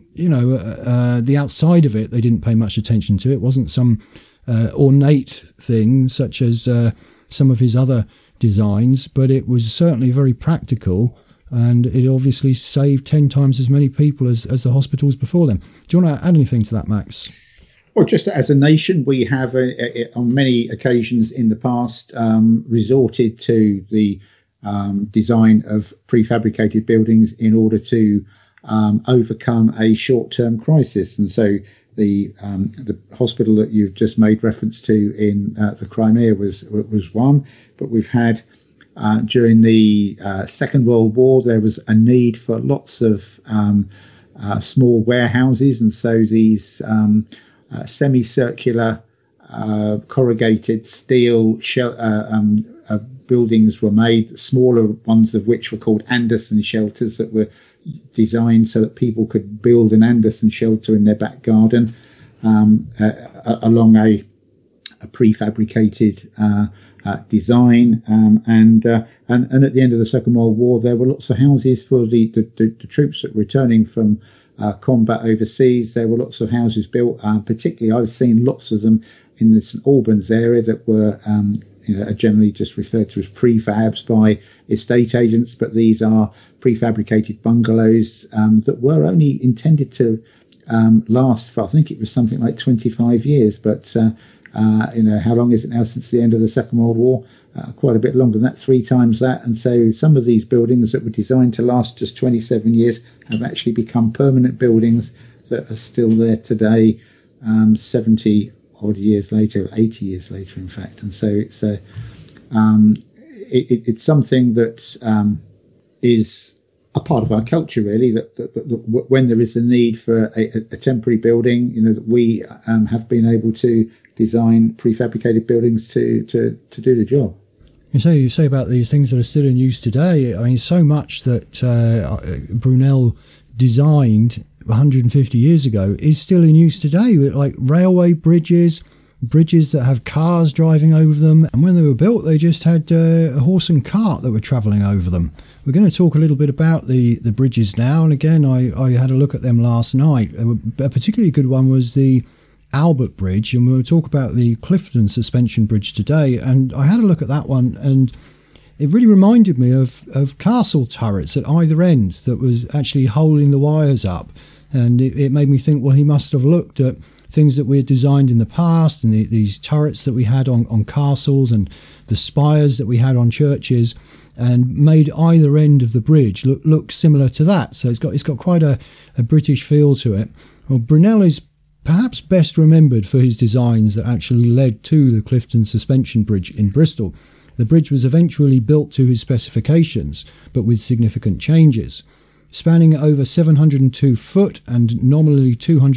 the outside of it. They didn't pay much attention to. It wasn't some ornate thing such as some of his other designs, but it was certainly very practical, and it obviously saved 10 times as many people as the hospitals before them. Do you want to add anything to that, Max? Well, just as a nation, we have on many occasions in the past resorted to the design of prefabricated buildings in order to overcome a short-term crisis. And so the hospital that you've just made reference to in the Crimea was one, but we've had during the Second World War, there was a need for lots of small warehouses, and so these semicircular corrugated steel buildings were made, smaller ones of which were called Anderson shelters, that were designed so that people could build an Anderson shelter in their back garden along a prefabricated design. And at the end of the Second World War, there were lots of houses for the troops that were returning from combat overseas. There were lots of houses built, particularly I've seen lots of them in the St Albans area that were are generally just referred to as prefabs by estate agents, but these are prefabricated bungalows that were only intended to last for, I think it was something like 25 years, but how long is it now since the end of the Second World War? Quite a bit longer than that, 3 times that. And so some of these buildings that were designed to last just 27 years have actually become permanent buildings that are still there today, 70 odd years later, 80 years later, in fact. And so it's something that is a part of our culture, really, that when there is a need for a temporary building, that we have been able to design prefabricated buildings to do the job. You say about these things that are still in use today. I mean, so much that Brunel designed 150 years ago is still in use today, like railway bridges that have cars driving over them. And when they were built, they just had a horse and cart that were travelling over them. We're going to talk a little bit about the bridges now. And again, I had a look at them last night. A particularly good one was the Albert Bridge, and we'll talk about the Clifton Suspension Bridge today. And I had a look at that one, and it really reminded me of castle turrets at either end that was actually holding the wires up. And it made me think, well, he must have looked at things that we had designed in the past, and these turrets that we had on castles and the spires that we had on churches, and made either end of the bridge look similar to that. So it's got quite a British feel to it. Well, Brunel is perhaps best remembered for his designs that actually led to the Clifton Suspension Bridge in Bristol. The bridge was eventually built to his specifications, but with significant changes. Spanning over 702 foot and nominally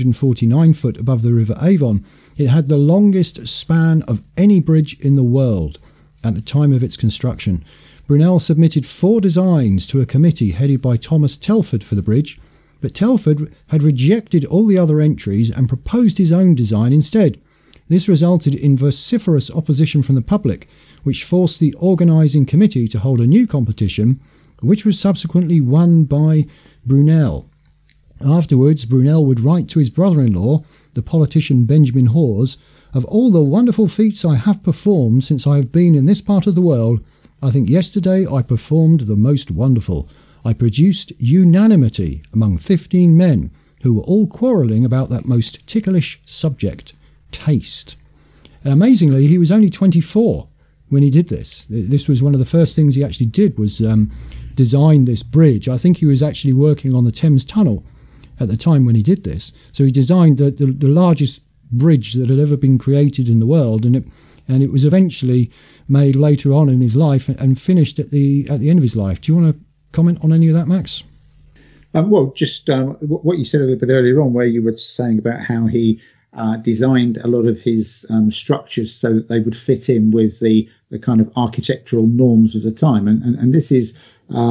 249 foot above the River Avon, it had the longest span of any bridge in the world at the time of its construction. Brunel submitted 4 designs to a committee headed by Thomas Telford for the bridge, but Telford had rejected all the other entries and proposed his own design instead. This resulted in vociferous opposition from the public, which forced the organising committee to hold a new competition, which was subsequently won by Brunel. Afterwards, Brunel would write to his brother-in-law, the politician Benjamin Hawes, "Of all the wonderful feats I have performed since I have been in this part of the world, I think yesterday I performed the most wonderful. I produced unanimity among 15 men who were all quarrelling about that most ticklish subject, taste." And amazingly, he was only 24 when he did this. This was one of the first things he actually did, was design this bridge. I think he was actually working on the Thames Tunnel at the time when he did this. So he designed the largest bridge that had ever been created in the world, and it was eventually made later on in his life and finished at the end of his life. Do you want to comment on any of that, Max? Well, just what you said a little bit earlier on, where you were saying about how he designed a lot of his structures so that they would fit in with the kind of architectural norms of the time. And this is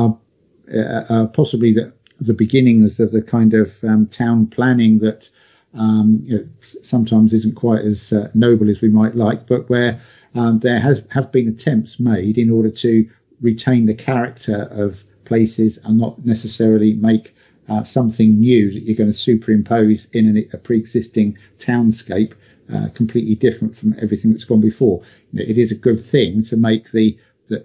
possibly the beginnings of the kind of town planning that sometimes isn't quite as noble as we might like, but where there have been attempts made in order to retain the character of places and not necessarily make something new that you're going to superimpose in a pre-existing townscape completely different from everything that's gone before. It is a good thing to make the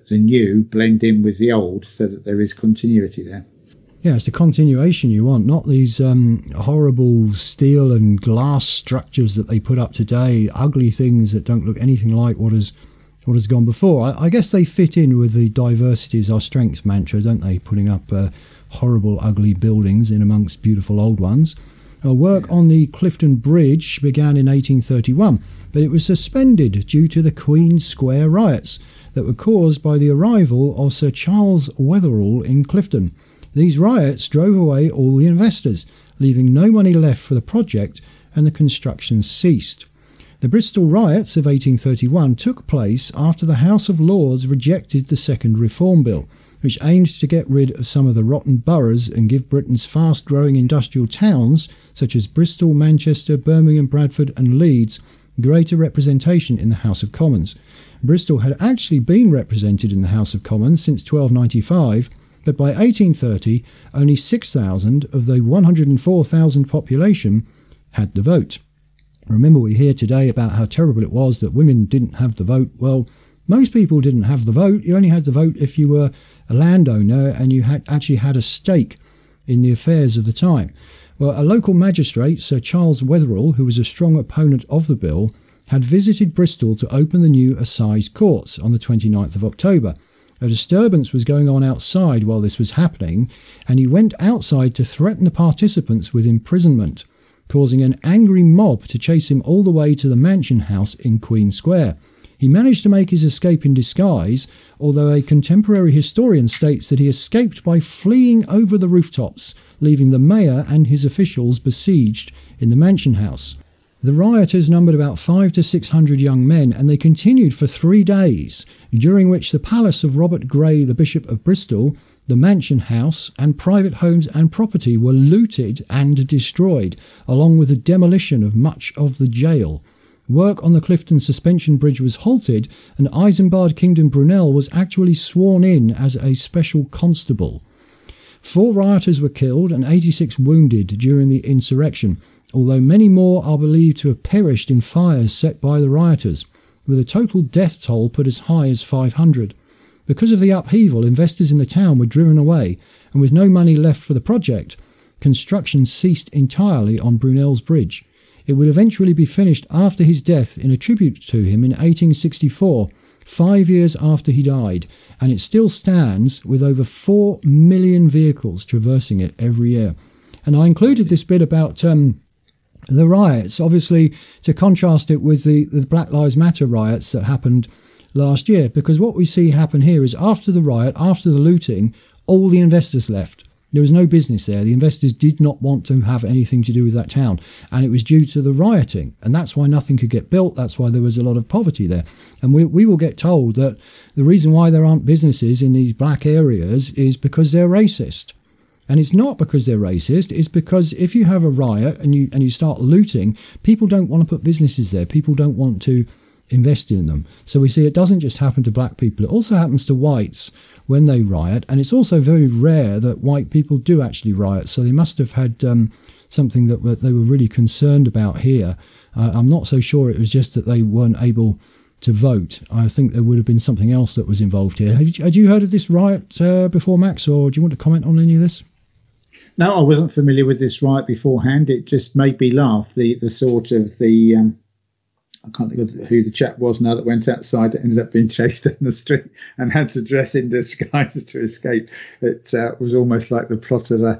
new blend in with the old so that there is continuity there. Yeah, it's the continuation you want, not these horrible steel and glass structures that they put up today, ugly things that don't look anything like what has gone before. I guess they fit in with the diversity is our strength mantra, don't they, putting up horrible, ugly buildings in amongst beautiful old ones. Work on the Clifton Bridge began in 1831, but it was suspended due to the Queen Square riots that were caused by the arrival of Sir Charles Wetherell in Clifton. These riots drove away all the investors, leaving no money left for the project, and the construction ceased. The Bristol riots of 1831 took place after the House of Lords rejected the Second Reform Bill, which aimed to get rid of some of the rotten boroughs and give Britain's fast-growing industrial towns, such as Bristol, Manchester, Birmingham, Bradford and Leeds, greater representation in the House of Commons. Bristol had actually been represented in the House of Commons since 1295, but by 1830 only 6,000 of the 104,000 population had the vote. Remember, we hear today about how terrible it was that women didn't have the vote. Well, most people didn't have the vote. You only had the vote if you were a landowner and you actually had a stake in the affairs of the time. Well, a local magistrate, Sir Charles Wetherell, who was a strong opponent of the bill, had visited Bristol to open the new assize courts on the 29th of October. A disturbance was going on outside while this was happening, and he went outside to threaten the participants with imprisonment, causing an angry mob to chase him all the way to the Mansion House in Queen Square. He managed to make his escape in disguise, although a contemporary historian states that he escaped by fleeing over the rooftops, leaving the mayor and his officials besieged in the Mansion House. The rioters numbered about 500 to 600 young men, and they continued for 3 days, during which the palace of Robert Grey, the Bishop of Bristol, the Mansion House, and private homes and property were looted and destroyed, along with the demolition of much of the jail. Work on the Clifton Suspension Bridge was halted, and Isambard Kingdom Brunel was actually sworn in as a special constable. 4 rioters were killed and 86 wounded during the insurrection, although many more are believed to have perished in fires set by the rioters, with a total death toll put as high as 500. Because of the upheaval, investors in the town were driven away, and with no money left for the project, construction ceased entirely on Brunel's Bridge. It would eventually be finished after his death in a tribute to him in 1864, 5 years after he died, and it still stands with over 4 million vehicles traversing it every year. And I included this bit about the riots, obviously to contrast it with the Black Lives Matter riots that happened last year, because what we see happen here is after the riot, after the looting, all the investors left. There was no business there. The investors did not want to have anything to do with that town, and it was due to the rioting, and that's why nothing could get built. That's why there was a lot of poverty there. And we will get told that the reason why there aren't businesses in these black areas is because they're racist. And it's not because they're racist, it's because if you have a riot and you start looting, people don't want to put businesses there. People don't want to invest in them. So we see it doesn't just happen to black people, it also happens to whites when they riot, and it's also very rare that white people do actually riot, so they must have had something that they were really concerned about here. I'm not so sure it was just that they weren't able to vote. I think there would have been something else that was involved here. Had you heard of this riot before, Max, or do you want to comment on any of this? No, I wasn't familiar with this riot beforehand. It just made me laugh, the sort of the I can't think of who the chap was now that went outside that ended up being chased in the street and had to dress in disguise to escape. It was almost like the plot of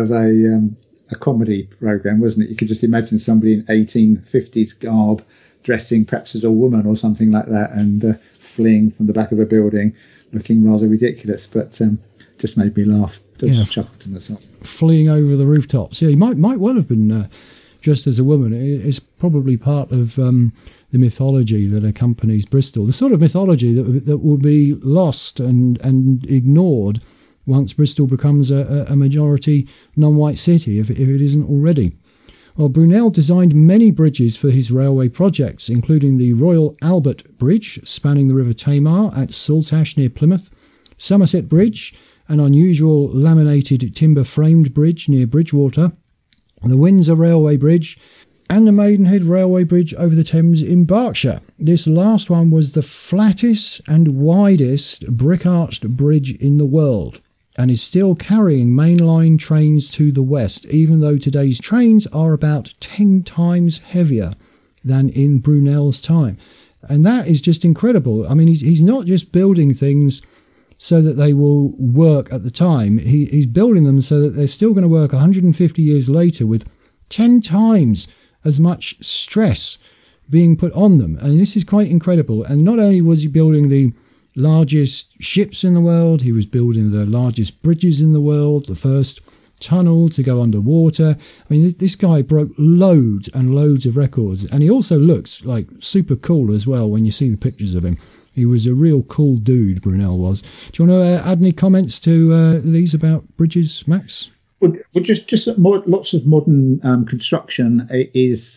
a comedy program, wasn't it? You could just imagine somebody in 1850s garb dressing perhaps as a woman or something like that and fleeing from the back of a building, looking rather ridiculous. But just made me laugh. Just chuckled to myself. Fleeing over the rooftops. Yeah, he might well have been dressed as a woman. It's probably part of the mythology that accompanies Bristol, the sort of mythology that will be lost and ignored once Bristol becomes a majority non-white city, if it isn't already. Well, Brunel designed many bridges for his railway projects, including the Royal Albert Bridge, spanning the River Tamar at Saltash near Plymouth, Somerset Bridge, an unusual laminated timber-framed bridge near Bridgewater, the Windsor Railway Bridge, and the Maidenhead Railway Bridge over the Thames in Berkshire. This last one was the flattest and widest brick-arched bridge in the world, and is still carrying mainline trains to the west, even though today's trains are about 10 times heavier than in Brunel's time. And that is just incredible. I mean, he's not just building things so that they will work at the time. He's building them so that they're still going to work 150 years later with 10 times as much stress being put on them. And this is quite incredible. And not only was he building the largest ships in the world, he was building the largest bridges in the world, the first tunnel to go underwater. I mean, this guy broke loads and loads of records. And he also looks like super cool as well when you see the pictures of him. He was a real cool dude, Brunel was. Do you want to add any comments to these about bridges, Max? Well, just lots of modern construction is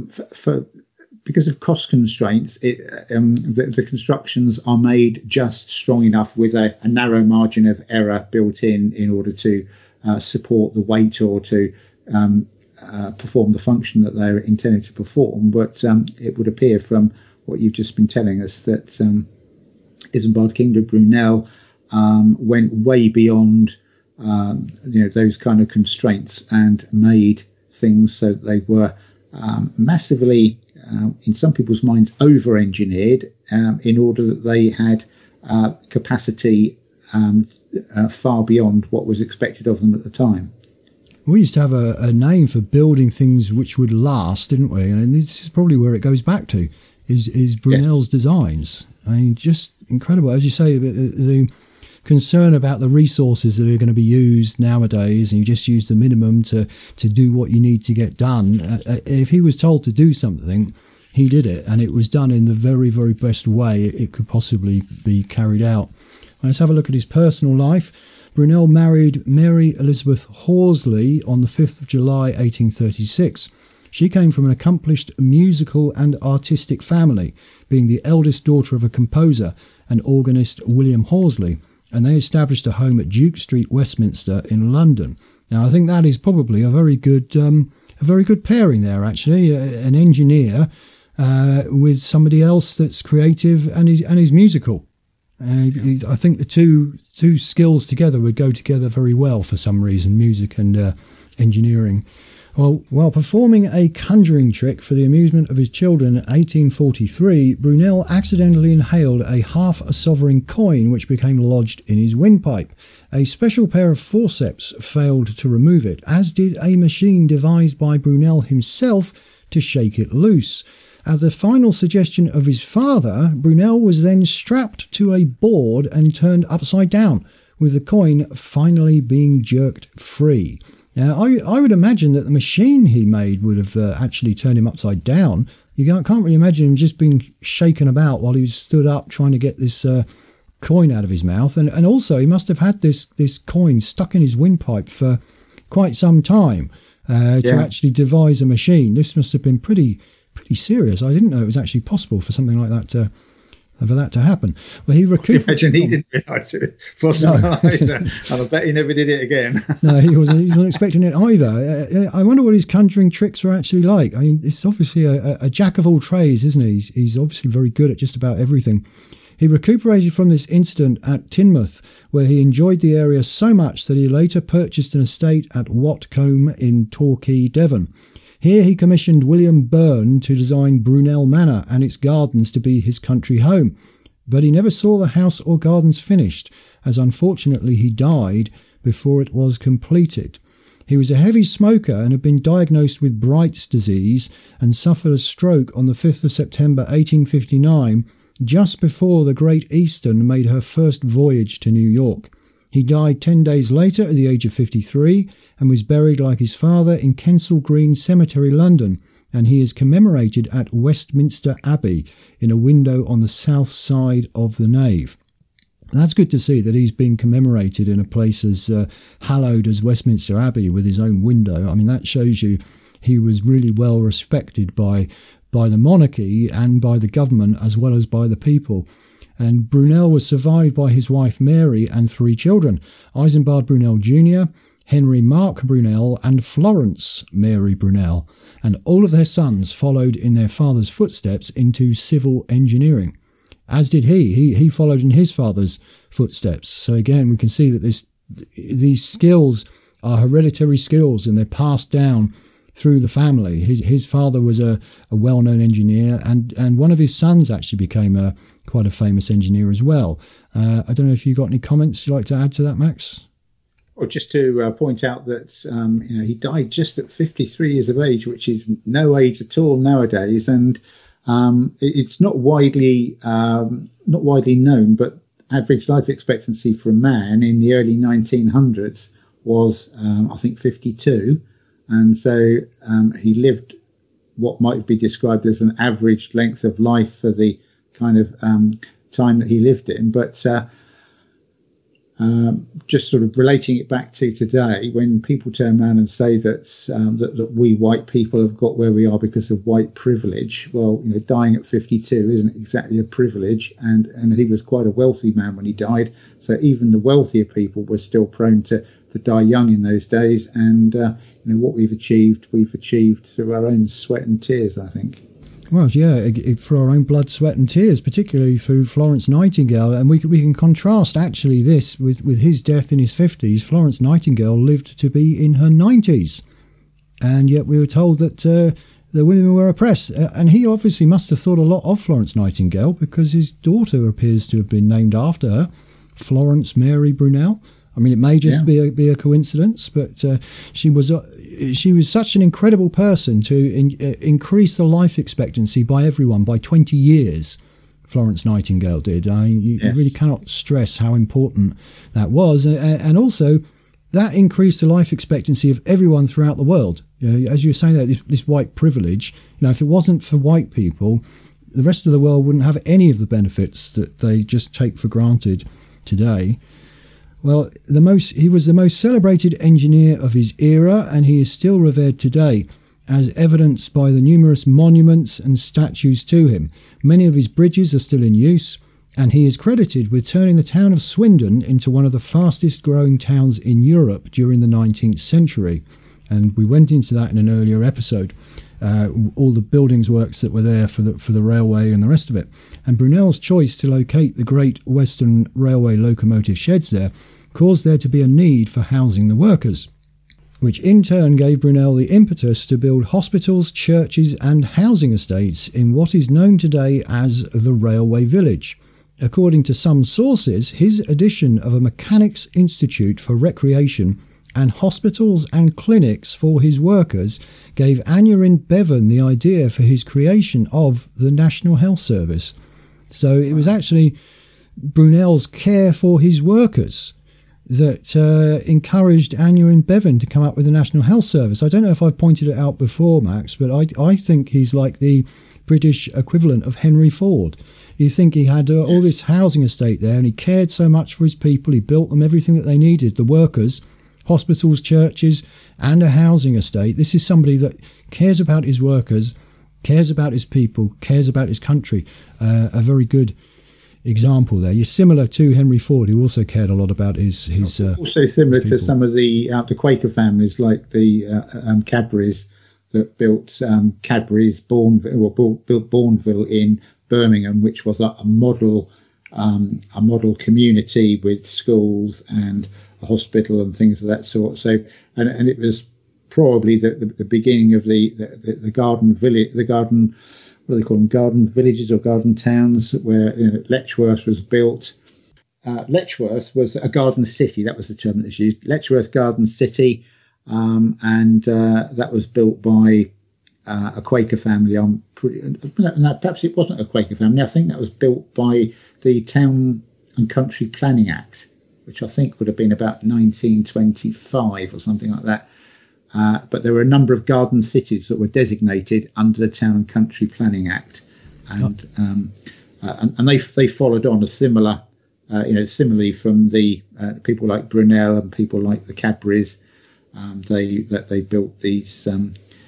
because of cost constraints. The constructions are made just strong enough with a narrow margin of error built in order to support the weight or to perform the function that they're intended to perform. But it would appear from what you've just been telling us that Isambard King de Brunel went way beyond those kind of constraints and made things so that they were massively, in some people's minds, over-engineered in order that they had capacity far beyond what was expected of them at the time. We used to have a name for building things which would last, didn't we? And this is probably where it goes back to, is Brunel's designs. I mean, just incredible. As you say, the concern about the resources that are going to be used nowadays, and you just use the minimum to do what you need to get done. If he was told to do something, he did it, and it was done in the very, very best way it could possibly be carried out. Let's have a look at his personal life. Brunel married Mary Elizabeth Horsley on the 5th of July 1836. She came from an accomplished musical and artistic family, being the eldest daughter of a composer and organist, William Horsley, and they established a home at Duke Street, Westminster in London. Now, I think that is probably a very good pairing there, actually, an engineer with somebody else that's creative and is musical. I think the two skills together would go together very well for some reason, music and engineering. Well, while performing a conjuring trick for the amusement of his children in 1843, Brunel accidentally inhaled a half-a-sovereign coin which became lodged in his windpipe. A special pair of forceps failed to remove it, as did a machine devised by Brunel himself to shake it loose. At the final suggestion of his father, Brunel was then strapped to a board and turned upside down, with the coin finally being jerked free. Now, I would imagine that the machine he made would have actually turned him upside down. You can't really imagine him just being shaken about while he stood up trying to get this coin out of his mouth. And also, he must have had this coin stuck in his windpipe for quite some time to actually devise a machine. This must have been pretty serious. I didn't know it was actually possible for something like that for that to happen. Well, he recuperated. Imagine he didn't realise it was possible either. And I bet he never did it again. No, he wasn't expecting it either. I wonder what his conjuring tricks were actually like. I mean, it's obviously a jack of all trades, isn't he? He's obviously very good at just about everything. He recuperated from this incident at Teignmouth, where he enjoyed the area so much that he later purchased an estate at Watcombe in Torquay, Devon. Here he commissioned William Byrne to design Brunel Manor and its gardens to be his country home. But he never saw the house or gardens finished, as unfortunately he died before it was completed. He was a heavy smoker and had been diagnosed with Bright's disease and suffered a stroke on the 5th of September 1859, just before the Great Eastern made her first voyage to New York. He died 10 days later at the age of 53 and was buried like his father in Kensal Green Cemetery, London, and he is commemorated at Westminster Abbey in a window on the south side of the nave. That's good to see that he's been commemorated in a place as hallowed as Westminster Abbey with his own window. I mean, that shows you he was really well respected by the monarchy and by the government as well as by the people. And Brunel was survived by his wife Mary and 3 children, Isambard Brunel Jr., Henry Mark Brunel, and Florence Mary Brunel. And all of their sons followed in their father's footsteps into civil engineering, as did he. He followed in his father's footsteps. So again, we can see that these skills are hereditary skills, and they're passed down through the family. His father was a well-known engineer, and one of his sons actually became quite a famous engineer as well. I don't know if you've got any comments you'd like to add to that, Max? Well, just to point out that he died just at 53 years of age, which is no age at all nowadays, and it's not widely known, but average life expectancy for a man in the early 1900s was, I think, 52, and so he lived what might be described as an average length of life for the kind of time that he lived in, but. Just sort of relating it back to today, when people turn around and say that we white people have got where we are because of white privilege, well, dying at 52 isn't exactly a privilege, and he was quite a wealthy man when he died. So even the wealthier people were still prone to die young in those days. And what we've achieved through our own sweat and tears, I think. Well, yeah, for our own blood, sweat and tears, particularly through Florence Nightingale. And we can contrast actually this with his death in his 50s. Florence Nightingale lived to be in her 90s. And yet we were told that the women were oppressed. And he obviously must have thought a lot of Florence Nightingale, because his daughter appears to have been named after her, Florence Mary Brunel. I mean, it may just be a coincidence, but she was such an incredible person to increase the life expectancy by everyone by 20 years. Florence Nightingale did. I mean, you really cannot stress how important that was, and also that increased the life expectancy of everyone throughout the world. As you were saying, that this white privilege. If it wasn't for white people, the rest of the world wouldn't have any of the benefits that they just take for granted today. Well, he was the most celebrated engineer of his era, and he is still revered today, as evidenced by the numerous monuments and statues to him. Many of his bridges are still in use, and he is credited with turning the town of Swindon into one of the fastest growing towns in Europe during the 19th century. And we went into that in an earlier episode. All the buildings works that were there for the railway and the rest of it. And Brunel's choice to locate the Great Western Railway locomotive sheds there caused there to be a need for housing the workers, which in turn gave Brunel the impetus to build hospitals, churches and housing estates in what is known today as the Railway Village. According to some sources, his addition of a mechanics institute for recreation and hospitals and clinics for his workers gave Aneurin Bevan the idea for his creation of the National Health Service. So it was actually Brunel's care for his workers that encouraged Aneurin Bevan to come up with the National Health Service. I don't know if I've pointed it out before, Max, but I think he's like the British equivalent of Henry Ford. You think he had all this housing estate there, and he cared so much for his people. He built them everything that they needed, the workers, hospitals, churches, and a housing estate. This is somebody that cares about his workers, cares about his people, cares about his country. A very good example there. You're similar to Henry Ford, who also cared a lot about his also similar to some of the Quaker families, like the Cadburys that built Cadbury's built Bourneville in Birmingham, which was a model community with schools and a hospital and things of that sort. So, and it was probably the beginning of the garden village, the garden, what do they call them, garden villages or garden towns, where Letchworth was built. Letchworth was a garden city. That was the term that was used. Letchworth Garden City, and that was built by a Quaker family. Perhaps it wasn't a Quaker family. I think that was built by the Town and Country Planning Act, which I think would have been about 1925 or something like that. But there were a number of garden cities that were designated under the Town and Country Planning Act, and they followed on a similar, similarly from the people like Brunel and people like the Cadburys. They built these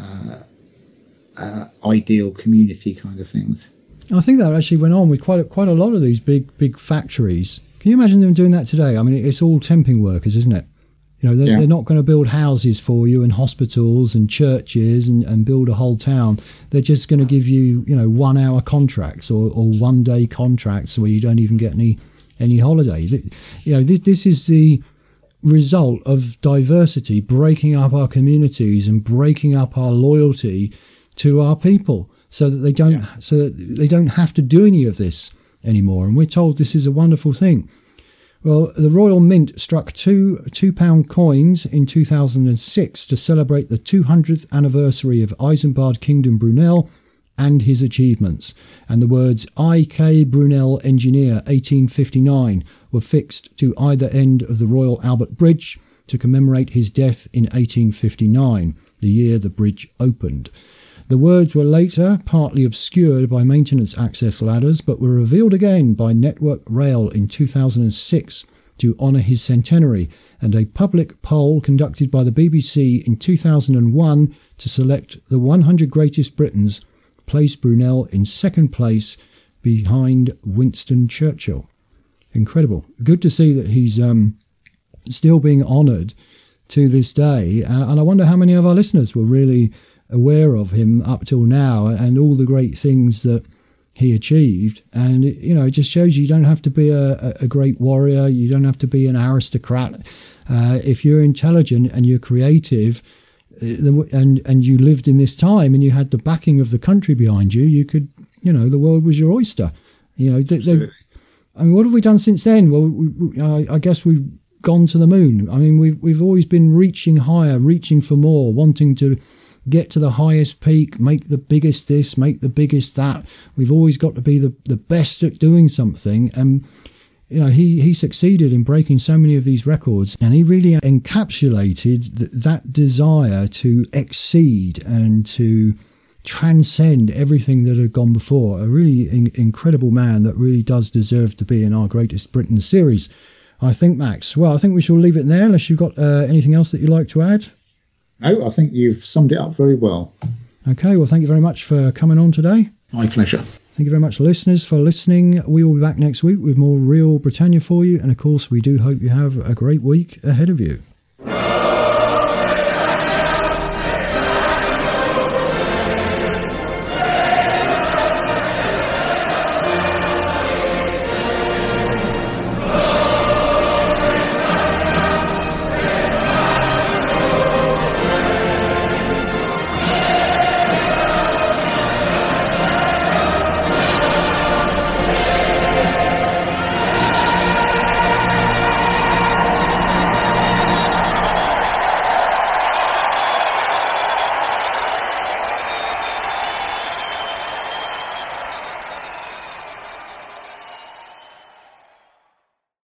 ideal community kind of things. I think that actually went on with quite a lot of these big factories. Can you imagine them doing that today? I mean, it's all temping workers, isn't it? You know, they're not going to build houses for you and hospitals and churches and build a whole town. They're just going to give you, 1 hour contracts or 1 day contracts where you don't even get any holiday. This is the result of diversity breaking up our communities and breaking up our loyalty to our people, so that they don't have to do any of this anymore. And we're told this is a wonderful thing. Well, the Royal Mint struck two £2 coins in 2006 to celebrate the 200th anniversary of Isambard Kingdom Brunel and his achievements. And the words I.K. Brunel Engineer 1859 were fixed to either end of the Royal Albert Bridge to commemorate his death in 1859, the year the bridge opened. The words were later partly obscured by maintenance access ladders, but were revealed again by Network Rail in 2006 to honour his centenary, and a public poll conducted by the BBC in 2001 to select the 100 greatest Britons placed Brunel in second place behind Winston Churchill. Incredible. Good to see that he's still being honoured to this day, and I wonder how many of our listeners were really aware of him up till now and all the great things that he achieved. And it just shows you don't have to be a great warrior, you don't have to be an aristocrat. If you're intelligent and you're creative and you lived in this time and you had the backing of the country behind you, you could, the world was your oyster. I mean, what have we done since then? Well, I guess we've gone to the moon. I mean, we've always been reaching higher, reaching for more, wanting to get to the highest peak, make the biggest this, make the biggest that. We've always got to be the best at doing something. And, he succeeded in breaking so many of these records, and he really encapsulated that desire to exceed and to transcend everything that had gone before. A really incredible man that really does deserve to be in our Greatest Britain series, I think, Max. Well, I think we shall leave it there unless you've got anything else that you'd like to add. No, I think you've summed it up very well. Okay, well, thank you very much for coming on today. My pleasure. Thank you very much, listeners, for listening. We will be back next week with more Real Britannia for you. And, of course, we do hope you have a great week ahead of you.